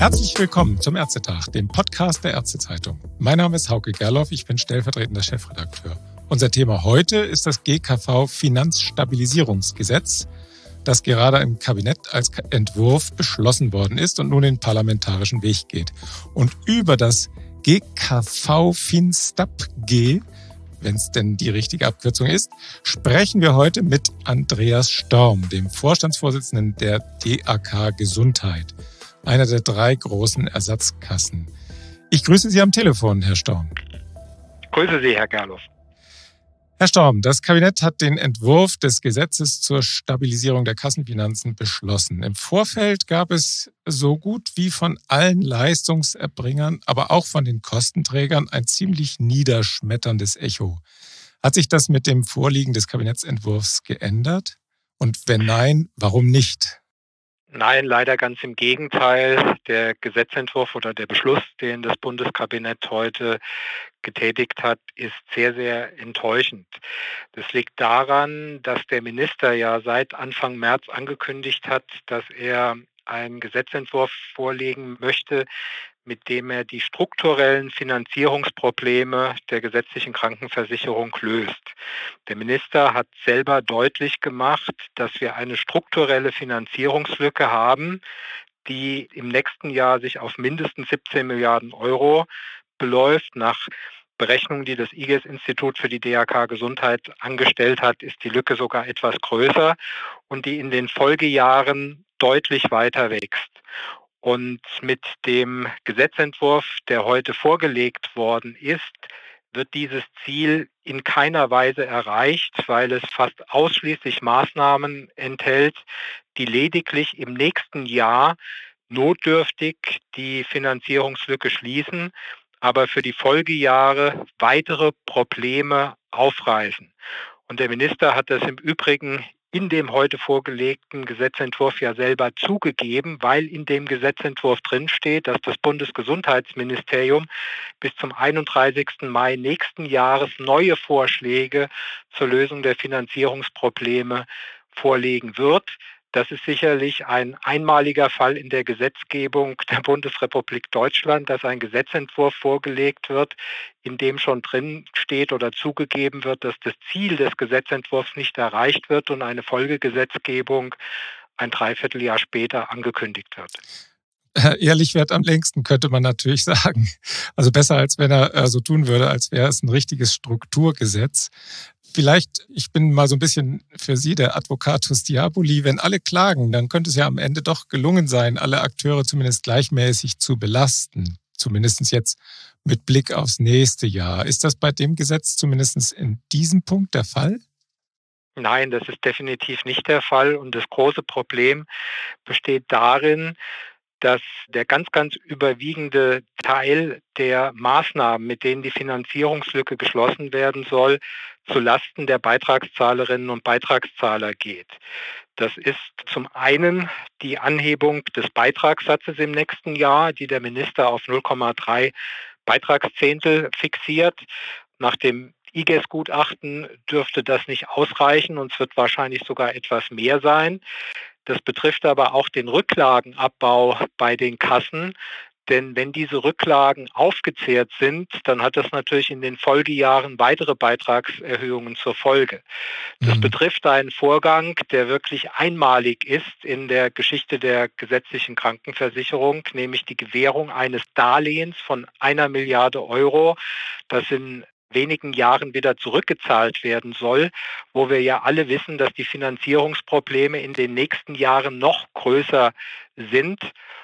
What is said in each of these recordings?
Herzlich willkommen zum Ärztetag, dem Podcast der Ärztezeitung. Mein Name ist Hauke Gerloff, ich bin stellvertretender Chefredakteur. Unser Thema heute ist das GKV-Finanzstabilisierungsgesetz, das gerade im Kabinett als Entwurf beschlossen worden ist und nun den parlamentarischen Weg geht. Und über das GKV-FinStAB-G, wenn es denn die richtige Abkürzung ist, sprechen wir heute mit Andreas Storm, dem Vorstandsvorsitzenden der DAK Gesundheit, einer der 3 großen Ersatzkassen. Ich grüße Sie am Telefon, Herr Storm. Grüße Sie, Herr Gerloff. Herr Storm, das Kabinett hat den Entwurf des Gesetzes zur Stabilisierung der Kassenfinanzen beschlossen. Im Vorfeld gab es so gut wie von allen Leistungserbringern, aber auch von den Kostenträgern ein ziemlich niederschmetterndes Echo. Hat sich das mit dem Vorliegen des Kabinettsentwurfs geändert? Und wenn nein, warum nicht? Nein, leider ganz im Gegenteil. Der Gesetzentwurf oder der Beschluss, den das Bundeskabinett heute getätigt hat, ist sehr, sehr enttäuschend. Das liegt daran, dass der Minister ja seit Anfang März angekündigt hat, dass er einen Gesetzentwurf vorlegen möchte, mit dem er die strukturellen Finanzierungsprobleme der gesetzlichen Krankenversicherung löst. Der Minister hat selber deutlich gemacht, dass wir eine strukturelle Finanzierungslücke haben, die im nächsten Jahr sich auf mindestens 17 Milliarden Euro beläuft. Nach Berechnungen, die das IGES-Institut für die DAK Gesundheit angestellt hat, ist die Lücke sogar etwas größer und die in den Folgejahren deutlich weiter wächst. Und mit dem Gesetzentwurf, der heute vorgelegt worden ist, wird dieses Ziel in keiner Weise erreicht, weil es fast ausschließlich Maßnahmen enthält, die lediglich im nächsten Jahr notdürftig die Finanzierungslücke schließen, aber für die Folgejahre weitere Probleme aufreißen. Und der Minister hat das im Übrigen in dem heute vorgelegten Gesetzentwurf ja selber zugegeben, weil in dem Gesetzentwurf drinsteht, dass das Bundesgesundheitsministerium bis zum 31. Mai nächsten Jahres neue Vorschläge zur Lösung der Finanzierungsprobleme vorlegen wird. Das ist sicherlich ein einmaliger Fall in der Gesetzgebung der Bundesrepublik Deutschland, dass ein Gesetzentwurf vorgelegt wird, in dem schon drin steht oder zugegeben wird, dass das Ziel des Gesetzentwurfs nicht erreicht wird und eine Folgegesetzgebung ein Dreivierteljahr später angekündigt wird. Ehrlich währt am längsten, könnte man natürlich sagen. Also besser, als wenn er so tun würde, als wäre es ein richtiges Strukturgesetz. Vielleicht, ich bin mal so ein bisschen für Sie der Advocatus Diaboli, wenn alle klagen, dann könnte es ja am Ende doch gelungen sein, alle Akteure zumindest gleichmäßig zu belasten. Zumindest jetzt mit Blick aufs nächste Jahr. Ist das bei dem Gesetz zumindest in diesem Punkt der Fall? Nein, das ist definitiv nicht der Fall. Und das große Problem besteht darin, dass der ganz, ganz überwiegende Teil der Maßnahmen, mit denen die Finanzierungslücke geschlossen werden soll, zulasten der Beitragszahlerinnen und Beitragszahler geht. Das ist zum einen die Anhebung des Beitragssatzes im nächsten Jahr, die der Minister auf 0,3 Beitragszehntel fixiert. Nach dem IGES-Gutachten dürfte das nicht ausreichen und es wird wahrscheinlich sogar etwas mehr sein. Das betrifft aber auch den Rücklagenabbau bei den Kassen. Denn wenn diese Rücklagen aufgezehrt sind, dann hat das natürlich in den Folgejahren weitere Beitragserhöhungen zur Folge. Das betrifft einen Vorgang, der wirklich einmalig ist in der Geschichte der gesetzlichen Krankenversicherung, nämlich die Gewährung eines Darlehens von 1 Milliarde Euro, das in wenigen Jahren wieder zurückgezahlt werden soll, wo wir ja alle wissen, dass die Finanzierungsprobleme in den nächsten Jahren noch größer sind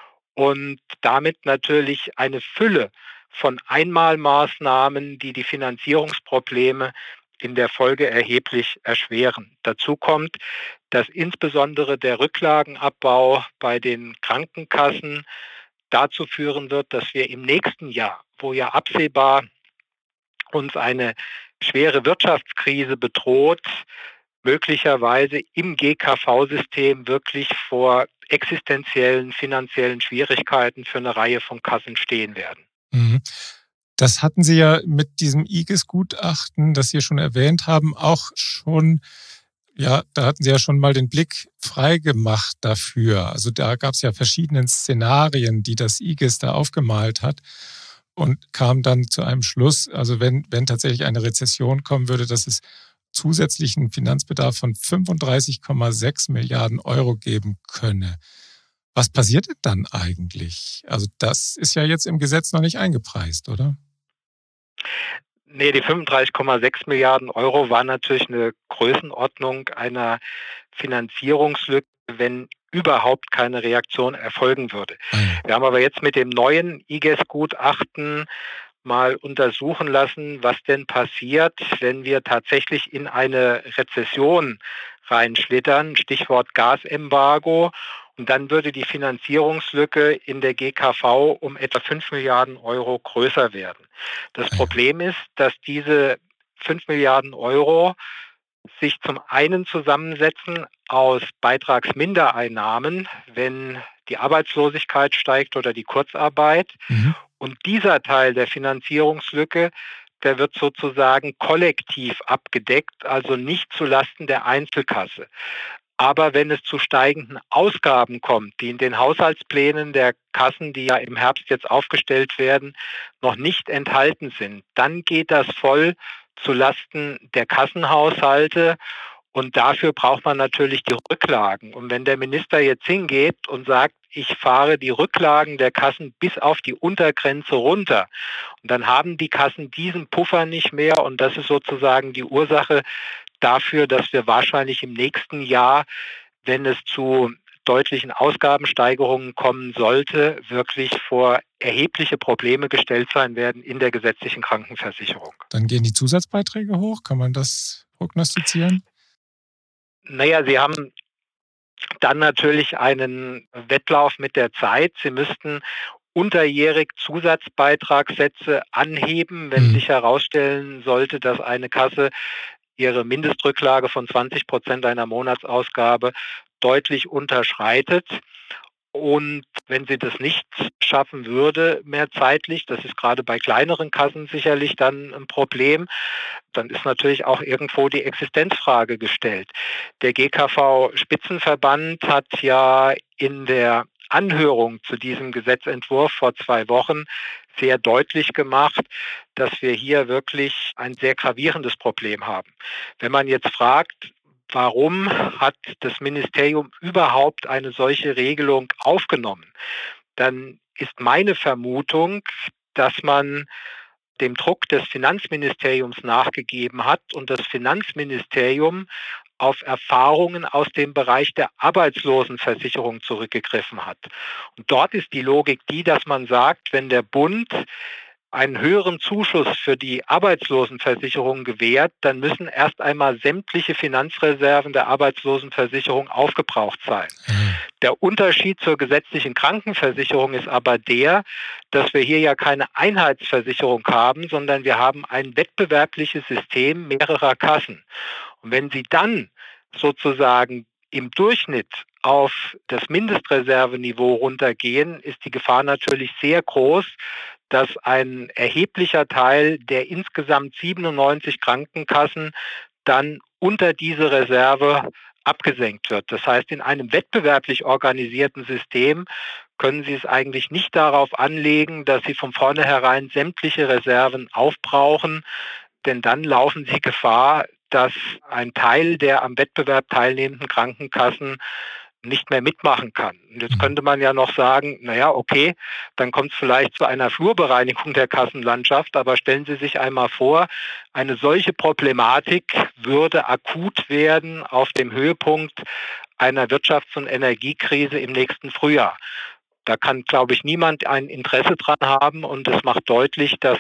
und damit natürlich eine Fülle von Einmalmaßnahmen, die die Finanzierungsprobleme in der Folge erheblich erschweren. Dazu kommt, dass insbesondere der Rücklagenabbau bei den Krankenkassen dazu führen wird, dass wir im nächsten Jahr, wo ja absehbar uns eine schwere Wirtschaftskrise bedroht, möglicherweise im GKV-System wirklich vor existenziellen finanziellen Schwierigkeiten für eine Reihe von Kassen stehen werden. Das hatten Sie ja mit diesem IGES-Gutachten, das Sie schon erwähnt haben, auch schon Ja, da hatten Sie ja schon mal den Blick frei gemacht dafür. Also da gab es ja verschiedene Szenarien, die das IGES da aufgemalt hat und kam dann zu einem Schluss, also wenn tatsächlich eine Rezession kommen würde, dass es zusätzlichen Finanzbedarf von 35,6 Milliarden Euro geben könne. Was passiert denn dann eigentlich? Also das ist ja jetzt im Gesetz noch nicht eingepreist, oder? Nee, die 35,6 Milliarden Euro war natürlich eine Größenordnung einer Finanzierungslücke, wenn überhaupt keine Reaktion erfolgen würde. Wir haben aber jetzt mit dem neuen IGES-Gutachten mal untersuchen lassen, was denn passiert, wenn wir tatsächlich in eine Rezession reinschlittern, Stichwort Gasembargo. Und dann würde die Finanzierungslücke in der GKV um etwa 5 Milliarden Euro größer werden. Das Problem ist, dass diese 5 Milliarden Euro sich zum einen zusammensetzen aus Beitragsmindereinnahmen, wenn die Arbeitslosigkeit steigt oder die Kurzarbeit. Und dieser Teil der Finanzierungslücke, der wird sozusagen kollektiv abgedeckt, also nicht zulasten der Einzelkasse. Aber wenn es zu steigenden Ausgaben kommt, die in den Haushaltsplänen der Kassen, die ja im Herbst jetzt aufgestellt werden, noch nicht enthalten sind, dann geht das voll zulasten der Kassenhaushalte. Und dafür braucht man natürlich die Rücklagen. Und wenn der Minister jetzt hingeht und sagt, ich fahre die Rücklagen der Kassen bis auf die Untergrenze runter, und dann haben die Kassen diesen Puffer nicht mehr. Und das ist sozusagen die Ursache dafür, dass wir wahrscheinlich im nächsten Jahr, wenn es zu deutlichen Ausgabensteigerungen kommen sollte, wirklich vor erhebliche Probleme gestellt sein werden in der gesetzlichen Krankenversicherung. Dann gehen die Zusatzbeiträge hoch. Kann man das prognostizieren? Naja, Sie haben dann natürlich einen Wettlauf mit der Zeit. Sie müssten unterjährig Zusatzbeitragssätze anheben, wenn sich herausstellen sollte, dass eine Kasse ihre Mindestrücklage von 20% einer Monatsausgabe deutlich unterschreitet. Und wenn sie das nicht schaffen würde, mehr zeitlich, das ist gerade bei kleineren Kassen sicherlich dann ein Problem, dann ist natürlich auch irgendwo die Existenzfrage gestellt. Der GKV-Spitzenverband hat ja in der Anhörung zu diesem Gesetzentwurf vor 2 Wochen sehr deutlich gemacht, dass wir hier wirklich ein sehr gravierendes Problem haben. Wenn man jetzt fragt, warum hat das Ministerium überhaupt eine solche Regelung aufgenommen, dann ist meine Vermutung, dass man dem Druck des Finanzministeriums nachgegeben hat und das Finanzministerium auf Erfahrungen aus dem Bereich der Arbeitslosenversicherung zurückgegriffen hat. Und dort ist die Logik die, dass man sagt, wenn der Bund einen höheren Zuschuss für die Arbeitslosenversicherung gewährt, dann müssen erst einmal sämtliche Finanzreserven der Arbeitslosenversicherung aufgebraucht sein. Der Unterschied zur gesetzlichen Krankenversicherung ist aber der, dass wir hier ja keine Einheitsversicherung haben, sondern wir haben ein wettbewerbliches System mehrerer Kassen. Und wenn Sie dann sozusagen im Durchschnitt auf das Mindestreserveniveau runtergehen, ist die Gefahr natürlich sehr groß, dass ein erheblicher Teil der insgesamt 97 Krankenkassen dann unter diese Reserve abgesenkt wird. Das heißt, in einem wettbewerblich organisierten System können Sie es eigentlich nicht darauf anlegen, dass Sie von vornherein sämtliche Reserven aufbrauchen, denn dann laufen Sie Gefahr, dass ein Teil der am Wettbewerb teilnehmenden Krankenkassen nicht mehr mitmachen kann. Und jetzt könnte man ja noch sagen, naja, okay, dann kommt es vielleicht zu einer Flurbereinigung der Kassenlandschaft, aber stellen Sie sich einmal vor, eine solche Problematik würde akut werden auf dem Höhepunkt einer Wirtschafts- und Energiekrise im nächsten Frühjahr. Da kann, glaube ich, niemand ein Interesse dran haben und es macht deutlich, dass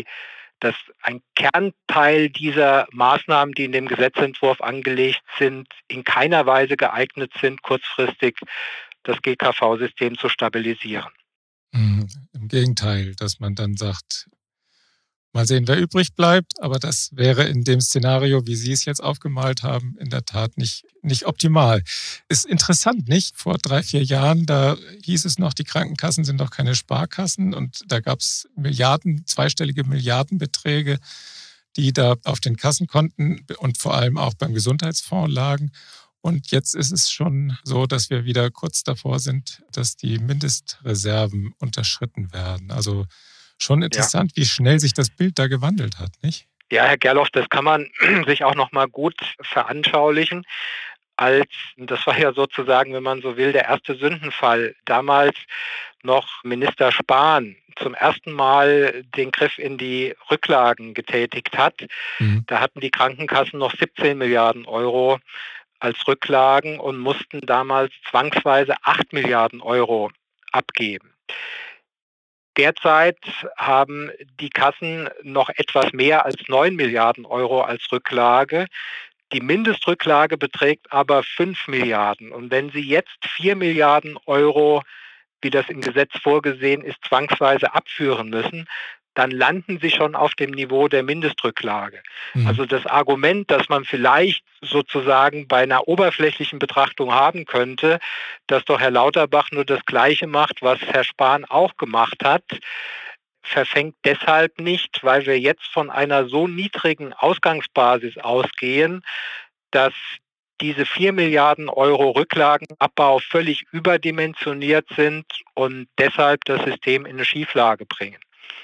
ein Kernteil dieser Maßnahmen, die in dem Gesetzentwurf angelegt sind, in keiner Weise geeignet sind, kurzfristig das GKV-System zu stabilisieren. Im Gegenteil, dass man dann sagt, mal sehen, wer übrig bleibt, aber das wäre in dem Szenario, wie Sie es jetzt aufgemalt haben, in der Tat nicht optimal. Ist interessant, nicht? Vor 3-4 Jahren, da hieß es noch, die Krankenkassen sind doch keine Sparkassen und da gab es zweistellige Milliardenbeträge, die da auf den Kassenkonten und vor allem auch beim Gesundheitsfonds lagen. Und jetzt ist es schon so, dass wir wieder kurz davor sind, dass die Mindestreserven unterschritten werden. Also schon interessant, wie schnell sich das Bild da gewandelt hat, nicht? Ja, Herr Gerloff, das kann man sich auch noch mal gut veranschaulichen. Das war ja sozusagen, wenn man so will, der erste Sündenfall. Damals noch Minister Spahn zum ersten Mal den Griff in die Rücklagen getätigt hat. Da hatten die Krankenkassen noch 17 Milliarden Euro als Rücklagen und mussten damals zwangsweise 8 Milliarden Euro abgeben. Derzeit haben die Kassen noch etwas mehr als 9 Milliarden Euro als Rücklage. Die Mindestrücklage beträgt aber 5 Milliarden. Und wenn Sie jetzt 4 Milliarden Euro, wie das im Gesetz vorgesehen ist, zwangsweise abführen müssen, dann landen Sie schon auf dem Niveau der Mindestrücklage. Also das Argument, das man vielleicht sozusagen bei einer oberflächlichen Betrachtung haben könnte, dass doch Herr Lauterbach nur das Gleiche macht, was Herr Spahn auch gemacht hat, verfängt deshalb nicht, weil wir jetzt von einer so niedrigen Ausgangsbasis ausgehen, dass diese 4 Milliarden Euro Rücklagenabbau völlig überdimensioniert sind und deshalb das System in eine Schieflage bringen.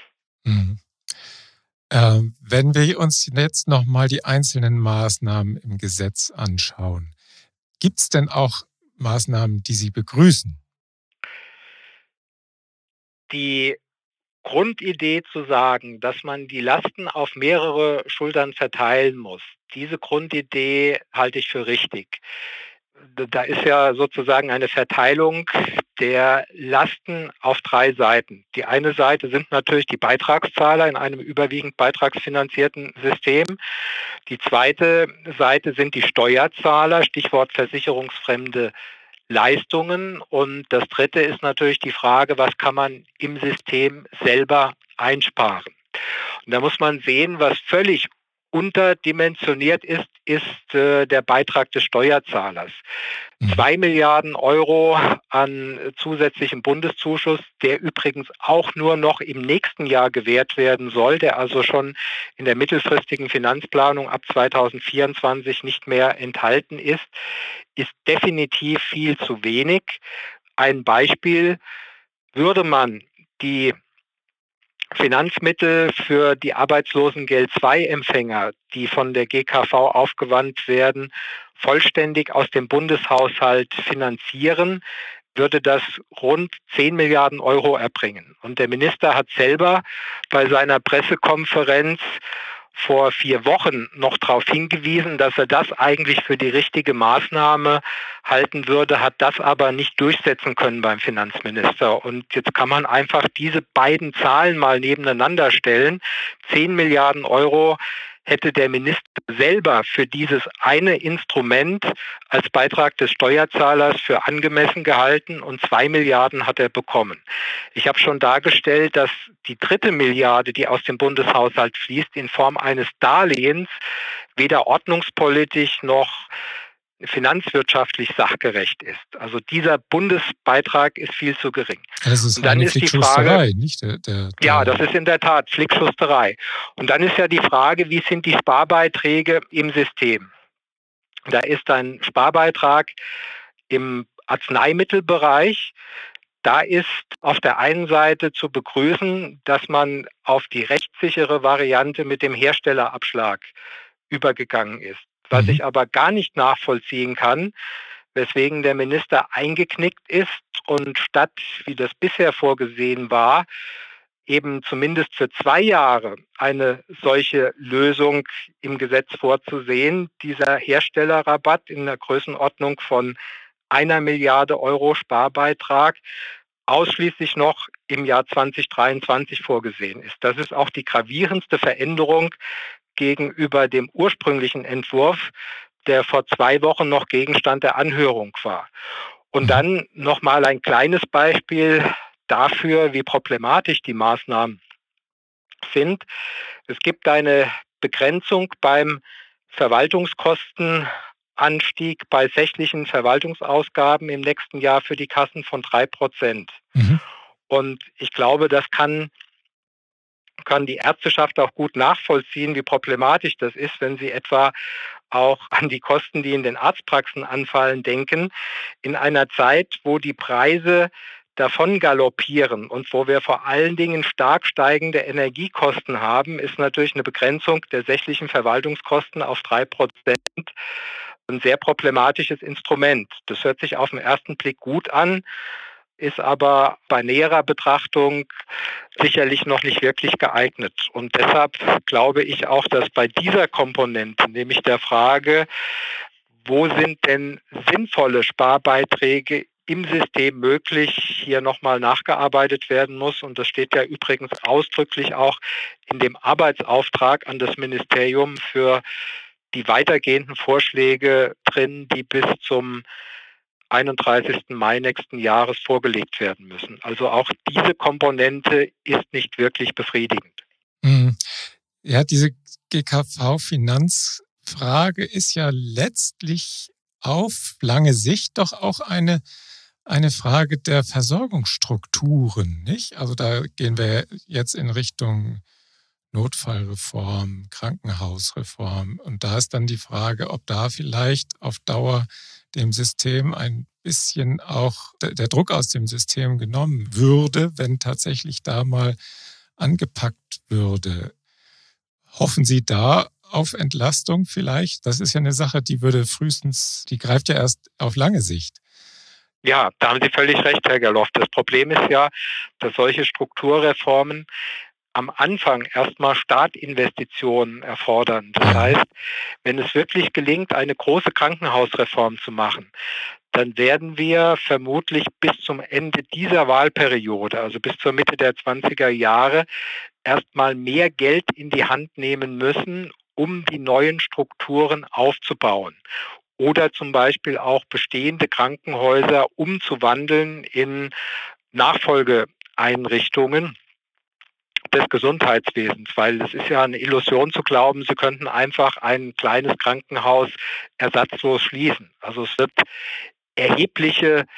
Wenn wir uns jetzt nochmal die einzelnen Maßnahmen im Gesetz anschauen, gibt es denn auch Maßnahmen, die Sie begrüßen? Die Grundidee zu sagen, dass man die Lasten auf mehrere Schultern verteilen muss, diese Grundidee halte ich für richtig. Da ist ja sozusagen eine Verteilung der Lasten auf 3 Seiten. Die eine Seite sind natürlich die Beitragszahler in einem überwiegend beitragsfinanzierten System. Die zweite Seite sind die Steuerzahler, Stichwort versicherungsfremde Leistungen. Und das dritte ist natürlich die Frage, was kann man im System selber einsparen. Und da muss man sehen, was völlig unterdimensioniert ist der Beitrag des Steuerzahlers. 2 Milliarden Euro an zusätzlichem Bundeszuschuss, der übrigens auch nur noch im nächsten Jahr gewährt werden soll, der also schon in der mittelfristigen Finanzplanung ab 2024 nicht mehr enthalten ist definitiv viel zu wenig. Ein Beispiel: Würde man die Finanzmittel für die Arbeitslosengeld-II-Empfänger, die von der GKV aufgewandt werden, vollständig aus dem Bundeshaushalt finanzieren, würde das rund 10 Milliarden Euro erbringen. Und der Minister hat selber bei seiner Pressekonferenz vor 4 Wochen noch darauf hingewiesen, dass er das eigentlich für die richtige Maßnahme halten würde, hat das aber nicht durchsetzen können beim Finanzminister. Und jetzt kann man einfach diese beiden Zahlen mal nebeneinander stellen. 10 Milliarden Euro hätte der Minister selber für dieses eine Instrument als Beitrag des Steuerzahlers für angemessen gehalten und 2 Milliarden hat er bekommen. Ich habe schon dargestellt, dass die dritte Milliarde, die aus dem Bundeshaushalt fließt, in Form eines Darlehens weder ordnungspolitisch noch finanzwirtschaftlich sachgerecht ist. Also dieser Bundesbeitrag ist viel zu gering. Das ist eine Flickschusterei, nicht? Ja, das ist in der Tat Flickschusterei. Und dann ist ja die Frage, wie sind die Sparbeiträge im System? Da ist ein Sparbeitrag im Arzneimittelbereich. Da ist auf der einen Seite zu begrüßen, dass man auf die rechtssichere Variante mit dem Herstellerabschlag übergegangen ist. Was ich aber gar nicht nachvollziehen kann, weswegen der Minister eingeknickt ist und statt, wie das bisher vorgesehen war, eben zumindest für 2 Jahre eine solche Lösung im Gesetz vorzusehen, dieser Herstellerrabatt in der Größenordnung von 1 Milliarde Euro Sparbeitrag ausschließlich noch im Jahr 2023 vorgesehen ist. Das ist auch die gravierendste Veränderung gegenüber dem ursprünglichen Entwurf, der vor 2 Wochen noch Gegenstand der Anhörung war. Und dann nochmal ein kleines Beispiel dafür, wie problematisch die Maßnahmen sind. Es gibt eine Begrenzung beim Verwaltungskostenanstieg bei sächlichen Verwaltungsausgaben im nächsten Jahr für die Kassen von 3%. Und ich glaube, das kann kann die Ärzteschaft auch gut nachvollziehen, wie problematisch das ist, wenn Sie etwa auch an die Kosten, die in den Arztpraxen anfallen, denken. In einer Zeit, wo die Preise davon galoppieren und wo wir vor allen Dingen stark steigende Energiekosten haben, ist natürlich eine Begrenzung der sächlichen Verwaltungskosten auf 3% ein sehr problematisches Instrument. Das hört sich auf den ersten Blick gut an, ist aber bei näherer Betrachtung sicherlich noch nicht wirklich geeignet. Und deshalb glaube ich auch, dass bei dieser Komponente, nämlich der Frage, wo sind denn sinnvolle Sparbeiträge im System möglich, hier nochmal nachgearbeitet werden muss. Und das steht ja übrigens ausdrücklich auch in dem Arbeitsauftrag an das Ministerium für die weitergehenden Vorschläge drin, die bis zum 31. Mai nächsten Jahres vorgelegt werden müssen. Also auch diese Komponente ist nicht wirklich befriedigend. Ja, diese GKV-Finanzfrage ist ja letztlich auf lange Sicht doch auch eine Frage der Versorgungsstrukturen, nicht? Also da gehen wir jetzt in Richtung Notfallreform, Krankenhausreform. Und da ist dann die Frage, ob da vielleicht auf Dauer dem System ein bisschen auch der Druck aus dem System genommen würde, wenn tatsächlich da mal angepackt würde. Hoffen Sie da auf Entlastung vielleicht? Das ist ja eine Sache, die greift ja erst auf lange Sicht. Ja, da haben Sie völlig recht, Herr Gerloff. Das Problem ist ja, dass solche Strukturreformen am Anfang erstmal Startinvestitionen erfordern. Das heißt, wenn es wirklich gelingt, eine große Krankenhausreform zu machen, dann werden wir vermutlich bis zum Ende dieser Wahlperiode, also bis zur Mitte der 20er Jahre, erstmal mehr Geld in die Hand nehmen müssen, um die neuen Strukturen aufzubauen. Oder zum Beispiel auch bestehende Krankenhäuser umzuwandeln in Nachfolgeeinrichtungen des Gesundheitswesens, weil es ist ja eine Illusion zu glauben, Sie könnten einfach ein kleines Krankenhaus ersatzlos schließen. Also es wird erhebliche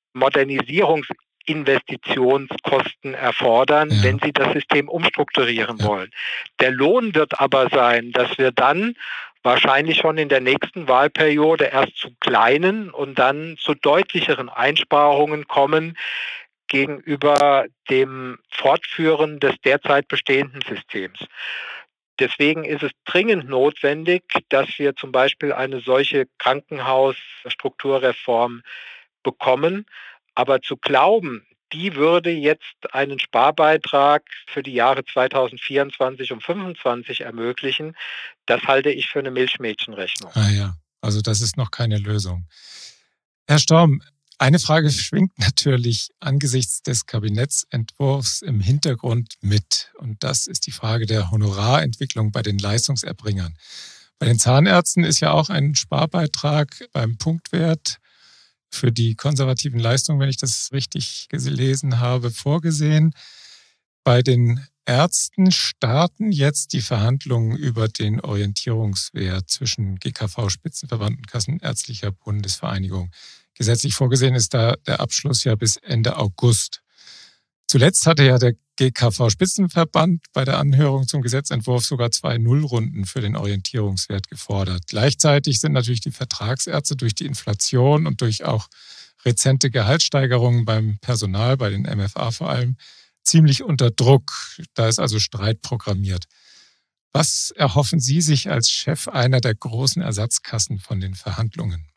Modernisierungsinvestitionskosten erfordern, wenn Sie das System umstrukturieren wollen. Der Lohn wird aber sein, dass wir dann wahrscheinlich schon in der nächsten Wahlperiode erst zu kleinen und dann zu deutlicheren Einsparungen kommen gegenüber dem Fortführen des derzeit bestehenden Systems. Deswegen ist es dringend notwendig, dass wir zum Beispiel eine solche Krankenhausstrukturreform bekommen. Aber zu glauben, die würde jetzt einen Sparbeitrag für die Jahre 2024 und 2025 ermöglichen, das halte ich für eine Milchmädchenrechnung. Ah ja, also das ist noch keine Lösung. Herr Storm, eine Frage schwingt natürlich angesichts des Kabinettsentwurfs im Hintergrund mit. Und das ist die Frage der Honorarentwicklung bei den Leistungserbringern. Bei den Zahnärzten ist ja auch ein Sparbeitrag beim Punktwert für die konservativen Leistungen, wenn ich das richtig gelesen habe, vorgesehen. Bei den Ärzten starten jetzt die Verhandlungen über den Orientierungswert zwischen GKV, Spitzenverband und Kassenärztlicher Bundesvereinigung. Gesetzlich vorgesehen ist da der Abschluss ja bis Ende August. Zuletzt hatte ja der GKV-Spitzenverband bei der Anhörung zum Gesetzentwurf sogar 2 Nullrunden für den Orientierungswert gefordert. Gleichzeitig sind natürlich die Vertragsärzte durch die Inflation und durch auch rezente Gehaltssteigerungen beim Personal, bei den MFA vor allem, ziemlich unter Druck. Da ist also Streit programmiert. Was erhoffen Sie sich als Chef einer der großen Ersatzkassen von den Verhandlungen?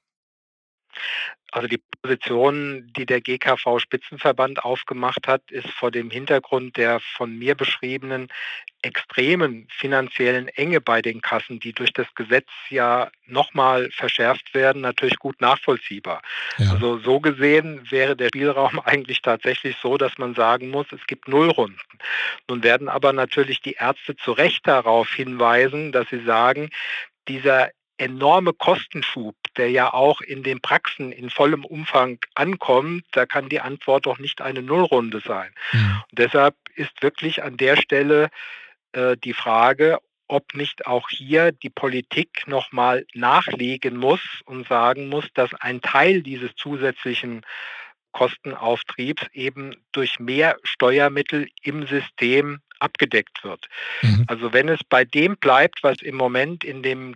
Also die Position, die der GKV-Spitzenverband aufgemacht hat, ist vor dem Hintergrund der von mir beschriebenen extremen finanziellen Enge bei den Kassen, die durch das Gesetz ja nochmal verschärft werden, natürlich gut nachvollziehbar. Ja. Also so gesehen wäre der Spielraum eigentlich tatsächlich so, dass man sagen muss, es gibt Nullrunden. Nun werden aber natürlich die Ärzte zu Recht darauf hinweisen, dass sie sagen, dieser enorme Kostenschub, der ja auch in den Praxen in vollem Umfang ankommt, da kann die Antwort doch nicht eine Nullrunde sein. Mhm. Und deshalb ist wirklich an der Stelle die Frage, ob nicht auch hier die Politik nochmal nachlegen muss und sagen muss, dass ein Teil dieses zusätzlichen Kostenauftriebs eben durch mehr Steuermittel im System abgedeckt wird. Mhm. Also wenn es bei dem bleibt, was im Moment in dem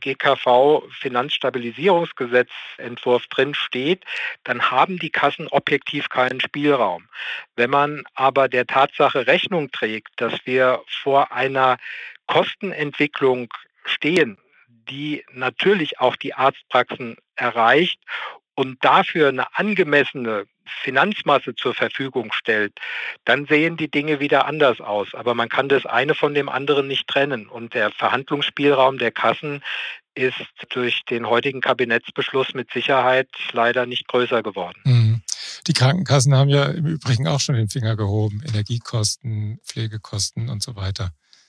GKV-Finanzstabilisierungsgesetzentwurf drin steht, dann haben die Kassen objektiv keinen Spielraum. Wenn man aber der Tatsache Rechnung trägt, dass wir vor einer Kostenentwicklung stehen, die natürlich auch die Arztpraxen erreicht und dafür eine angemessene Finanzmasse zur Verfügung stellt, dann sehen die Dinge wieder anders aus. Aber man kann das eine von dem anderen nicht trennen. Und der Verhandlungsspielraum der Kassen ist durch den heutigen Kabinettsbeschluss mit Sicherheit leider nicht größer geworden. Mhm. Die Krankenkassen haben ja im Übrigen auch schon den Finger gehoben. Energiekosten, Pflegekosten und so weiter.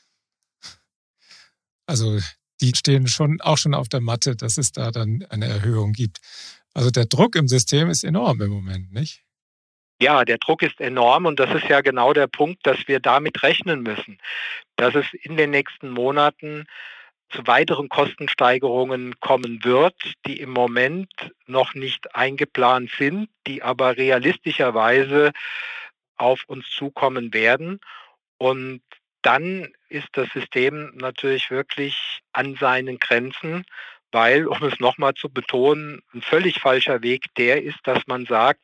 Also die stehen auch schon auf der Matte, dass es da dann eine Erhöhung gibt. Also der Druck im System ist enorm im Moment, nicht? Ja, der Druck ist enorm und das ist ja genau der Punkt, dass wir damit rechnen müssen, dass es in den nächsten Monaten zu weiteren Kostensteigerungen kommen wird, die im Moment noch nicht eingeplant sind, die aber realistischerweise auf uns zukommen werden. Und dann ist das System natürlich wirklich an seinen Grenzen, weil, um es nochmal zu betonen, ein völlig falscher Weg der ist, dass man sagt,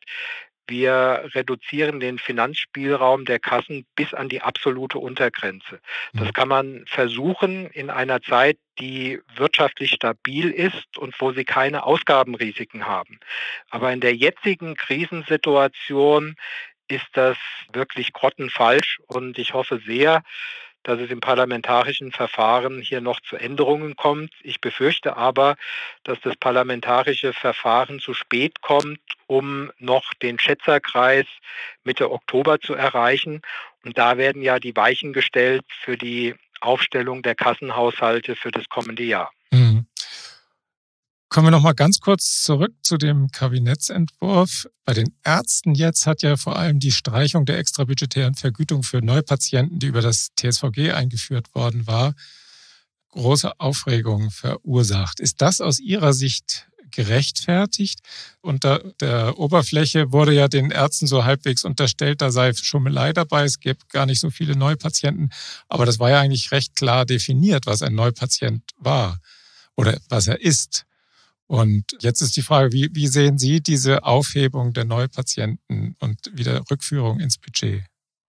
wir reduzieren den Finanzspielraum der Kassen bis an die absolute Untergrenze. Das kann man versuchen in einer Zeit, die wirtschaftlich stabil ist und wo sie keine Ausgabenrisiken haben. Aber in der jetzigen Krisensituation ist das wirklich grottenfalsch und ich hoffe sehr, dass es im parlamentarischen Verfahren hier noch zu Änderungen kommt. Ich befürchte aber, dass das parlamentarische Verfahren zu spät kommt, um noch den Schätzerkreis Mitte Oktober zu erreichen. Und da werden ja die Weichen gestellt für die Aufstellung der Kassenhaushalte für das kommende Jahr. Mhm. Kommen wir noch mal ganz kurz zurück zu dem Kabinettsentwurf. Bei den Ärzten jetzt hat ja vor allem die Streichung der extrabudgetären Vergütung für Neupatienten, die über das TSVG eingeführt worden war, große Aufregung verursacht. Ist das aus Ihrer Sicht gerechtfertigt? Unter der Oberfläche wurde ja den Ärzten so halbwegs unterstellt, da sei Schummelei dabei, es gäbe gar nicht so viele Neupatienten. Aber das war ja eigentlich recht klar definiert, was ein Neupatient war oder was er ist. Und jetzt ist die Frage, wie sehen Sie diese Aufhebung der Neupatienten und wieder Rückführung ins Budget?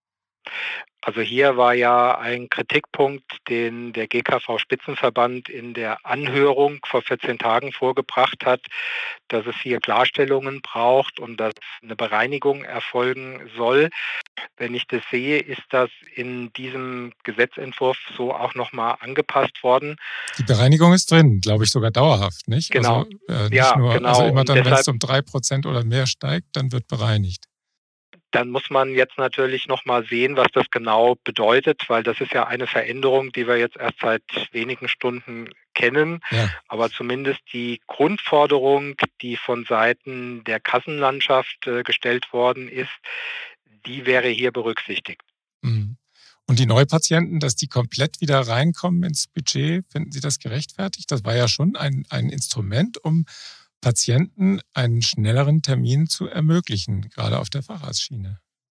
Also hier war ja ein Kritikpunkt, den der GKV-Spitzenverband in der Anhörung vor 14 Tagen vorgebracht hat, dass es hier Klarstellungen braucht und dass eine Bereinigung erfolgen soll. Wenn ich das sehe, ist das in diesem Gesetzentwurf so auch nochmal angepasst worden. Die Bereinigung ist drin, glaube ich, sogar dauerhaft, nicht? Genau. Also, nicht ja, nur, genau. also immer und dann, wenn deshalb, es um 3% oder mehr steigt, dann wird bereinigt. Dann muss man jetzt natürlich nochmal sehen, was das genau bedeutet, weil das ist ja eine Veränderung, die wir jetzt erst seit wenigen Stunden kennen. Ja. Aber zumindest die Grundforderung, die von Seiten der Kassenlandschaft gestellt worden ist, die wäre hier berücksichtigt. Mhm. Und die Neupatienten, dass die komplett wieder reinkommen ins Budget, finden Sie das gerechtfertigt? Das war ja schon ein Instrument, um Patienten einen schnelleren Termin zu ermöglichen, gerade auf der Facharztschiene.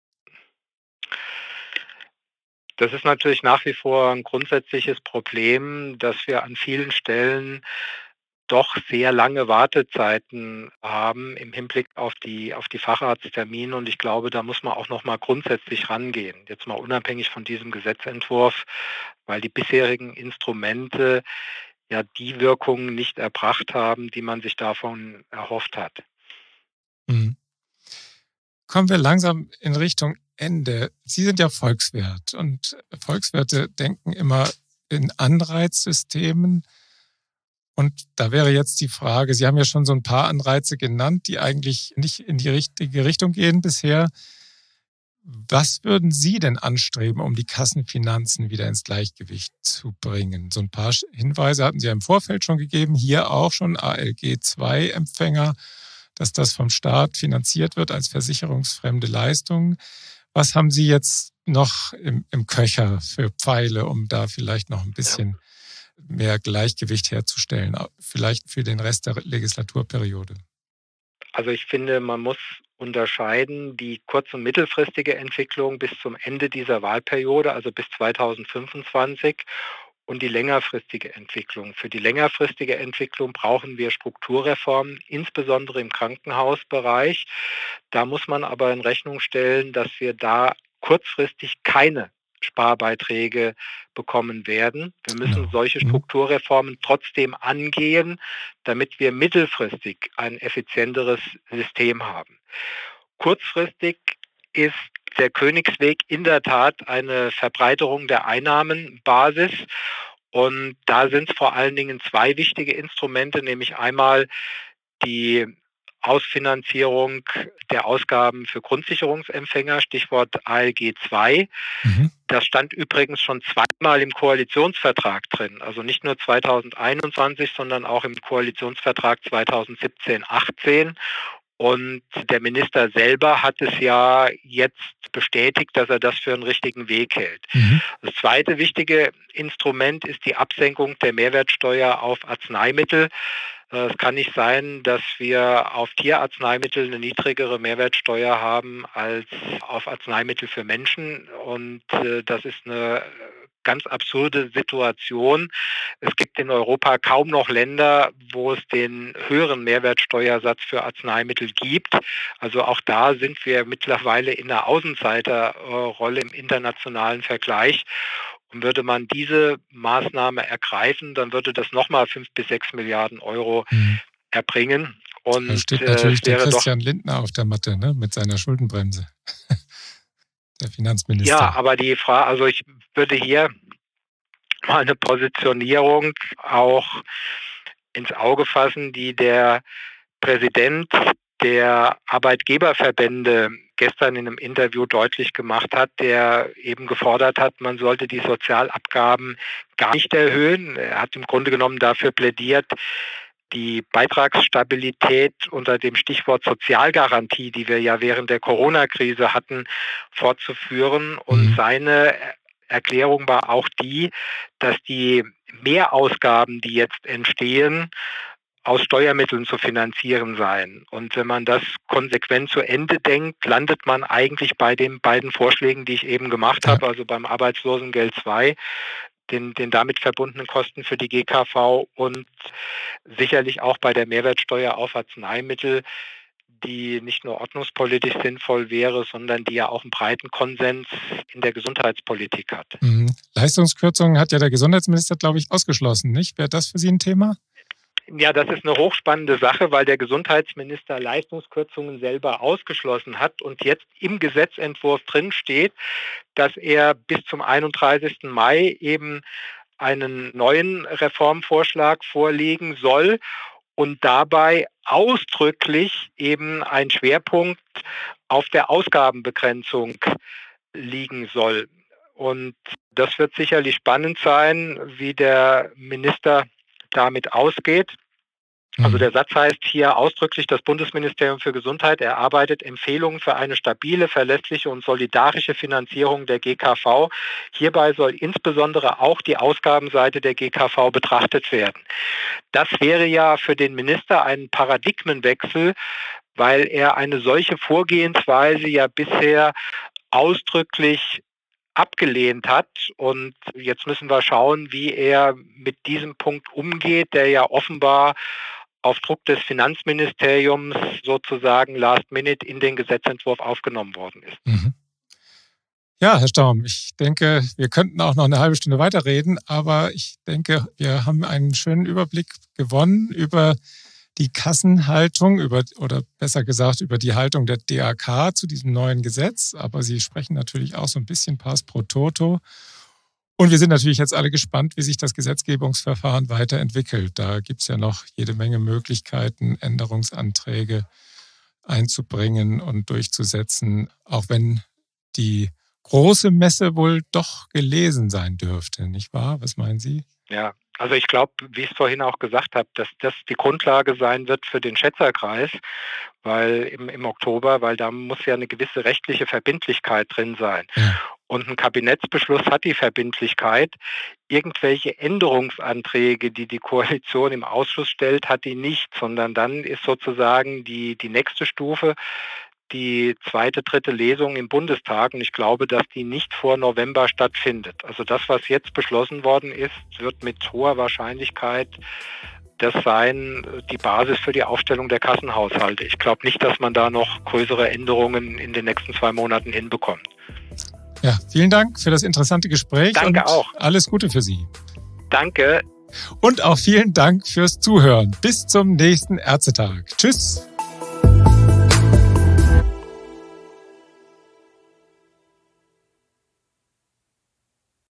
Das ist natürlich nach wie vor ein grundsätzliches Problem, dass wir an vielen Stellen doch sehr lange Wartezeiten haben im Hinblick auf die Facharzttermine. Und ich glaube, da muss man auch noch mal grundsätzlich rangehen. Jetzt mal unabhängig von diesem Gesetzentwurf, weil die bisherigen Instrumente ja die Wirkungen nicht erbracht haben, die man sich davon erhofft hat. Mhm. Kommen wir langsam in Richtung Ende. Sie sind ja Volkswirt und Volkswirte denken immer in Anreizsystemen. Und da wäre jetzt die Frage, Sie haben ja schon so ein paar Anreize genannt, die eigentlich nicht in die richtige Richtung gehen bisher. Was würden Sie denn anstreben, um die Kassenfinanzen wieder ins Gleichgewicht zu bringen? So ein paar Hinweise hatten Sie ja im Vorfeld schon gegeben, hier auch schon ALG-2-Empfänger, dass das vom Staat finanziert wird als versicherungsfremde Leistung. Was haben Sie jetzt noch im Köcher für Pfeile, um da vielleicht noch ein bisschen mehr Gleichgewicht herzustellen, vielleicht für den Rest der Legislaturperiode? Also ich finde, man muss unterscheiden die kurz- und mittelfristige Entwicklung bis zum Ende dieser Wahlperiode, also bis 2025, und die längerfristige Entwicklung. Für die längerfristige Entwicklung brauchen wir Strukturreformen, insbesondere im Krankenhausbereich. Da muss man aber in Rechnung stellen, dass wir da kurzfristig keine Sparbeiträge bekommen werden. Wir müssen Genau. solche Strukturreformen trotzdem angehen, damit wir mittelfristig ein effizienteres System haben. Kurzfristig ist der Königsweg in der Tat eine Verbreiterung der Einnahmenbasis. Und da sind es vor allen Dingen zwei wichtige Instrumente, nämlich einmal die Ausfinanzierung der Ausgaben für Grundsicherungsempfänger, Stichwort ALG II. Mhm. Das stand übrigens schon zweimal im Koalitionsvertrag drin, also nicht nur 2021, sondern auch im Koalitionsvertrag 2017-18. Und der Minister selber hat es ja jetzt bestätigt, dass er das für einen richtigen Weg hält. Mhm. Das zweite wichtige Instrument ist die Absenkung der Mehrwertsteuer auf Arzneimittel. Es kann nicht sein, dass wir auf Tierarzneimittel eine niedrigere Mehrwertsteuer haben als auf Arzneimittel für Menschen. Und das ist eine ganz absurde Situation. Es gibt in Europa kaum noch Länder, wo es den höheren Mehrwertsteuersatz für Arzneimittel gibt. Also auch da sind wir mittlerweile in einer Außenseiterrolle im internationalen Vergleich. Und würde man diese Maßnahme ergreifen, dann würde das nochmal 5 bis 6 Milliarden Euro erbringen. Und da steht natürlich es wäre der Christian Lindner auf der Matte, ne, mit seiner Schuldenbremse. Der Finanzminister. Ja, aber die Frage, also ich würde hier mal eine Positionierung auch ins Auge fassen, die der Präsident der Arbeitgeberverbände gestern in einem Interview deutlich gemacht hat, der eben gefordert hat, man sollte die Sozialabgaben gar nicht erhöhen. Er hat im Grunde genommen dafür plädiert, die Beitragsstabilität unter dem Stichwort Sozialgarantie, die wir ja während der Corona-Krise hatten, fortzuführen. Und seine Erklärung war auch die, dass die Mehrausgaben, die jetzt entstehen, aus Steuermitteln zu finanzieren seien. Und wenn man das konsequent zu Ende denkt, landet man eigentlich bei den beiden Vorschlägen, die ich eben gemacht habe, also beim Arbeitslosengeld II, den damit verbundenen Kosten für die GKV und sicherlich auch bei der Mehrwertsteuer auf Arzneimittel, die nicht nur ordnungspolitisch sinnvoll wäre, sondern die ja auch einen breiten Konsens in der Gesundheitspolitik hat. Leistungskürzungen hat ja der Gesundheitsminister, glaube ich, ausgeschlossen, nicht? Wäre das für Sie ein Thema? Ja, das ist eine hochspannende Sache, weil der Gesundheitsminister Leistungskürzungen selber ausgeschlossen hat und jetzt im Gesetzentwurf drin steht, dass er bis zum 31. Mai eben einen neuen Reformvorschlag vorlegen soll und dabei ausdrücklich eben ein Schwerpunkt auf der Ausgabenbegrenzung liegen soll. Und das wird sicherlich spannend sein, wie der Minister damit ausgeht. Also der Satz heißt hier ausdrücklich, das Bundesministerium für Gesundheit erarbeitet Empfehlungen für eine stabile, verlässliche und solidarische Finanzierung der GKV. Hierbei soll insbesondere auch die Ausgabenseite der GKV betrachtet werden. Das wäre ja für den Minister ein Paradigmenwechsel, weil er eine solche Vorgehensweise ja bisher ausdrücklich abgelehnt hat. Und jetzt müssen wir schauen, wie er mit diesem Punkt umgeht, der ja offenbar auf Druck des Finanzministeriums sozusagen last minute in den Gesetzentwurf aufgenommen worden ist. Ja, Herr Staum, ich denke, wir könnten auch noch eine halbe Stunde weiterreden, aber ich denke, wir haben einen schönen Überblick gewonnen über die Kassenhaltung, oder besser gesagt über die Haltung der DAK zu diesem neuen Gesetz. Aber Sie sprechen natürlich auch so ein bisschen Pars pro Toto. Und wir sind natürlich jetzt alle gespannt, wie sich das Gesetzgebungsverfahren weiterentwickelt. Da gibt es ja noch jede Menge Möglichkeiten, Änderungsanträge einzubringen und durchzusetzen, auch wenn die große Messe wohl doch gelesen sein dürfte, nicht wahr? Was meinen Sie? Ja, also ich glaube, wie ich es vorhin auch gesagt habe, dass das die Grundlage sein wird für den Schätzerkreis, weil im Oktober, weil da muss ja eine gewisse rechtliche Verbindlichkeit drin sein. Ja. Und ein Kabinettsbeschluss hat die Verbindlichkeit. Irgendwelche Änderungsanträge, die die Koalition im Ausschuss stellt, hat die nicht, sondern dann ist sozusagen die nächste Stufe die zweite, dritte Lesung im Bundestag. Und ich glaube, dass die nicht vor November stattfindet. Also das, was jetzt beschlossen worden ist, wird mit hoher Wahrscheinlichkeit das sein, die Basis für die Aufstellung der Kassenhaushalte. Ich glaube nicht, dass man da noch größere Änderungen in den nächsten 2 Monaten hinbekommt. Ja, vielen Dank für das interessante Gespräch. Danke und auch. Alles Gute für Sie. Danke. Und auch vielen Dank fürs Zuhören. Bis zum nächsten Ärztetag. Tschüss.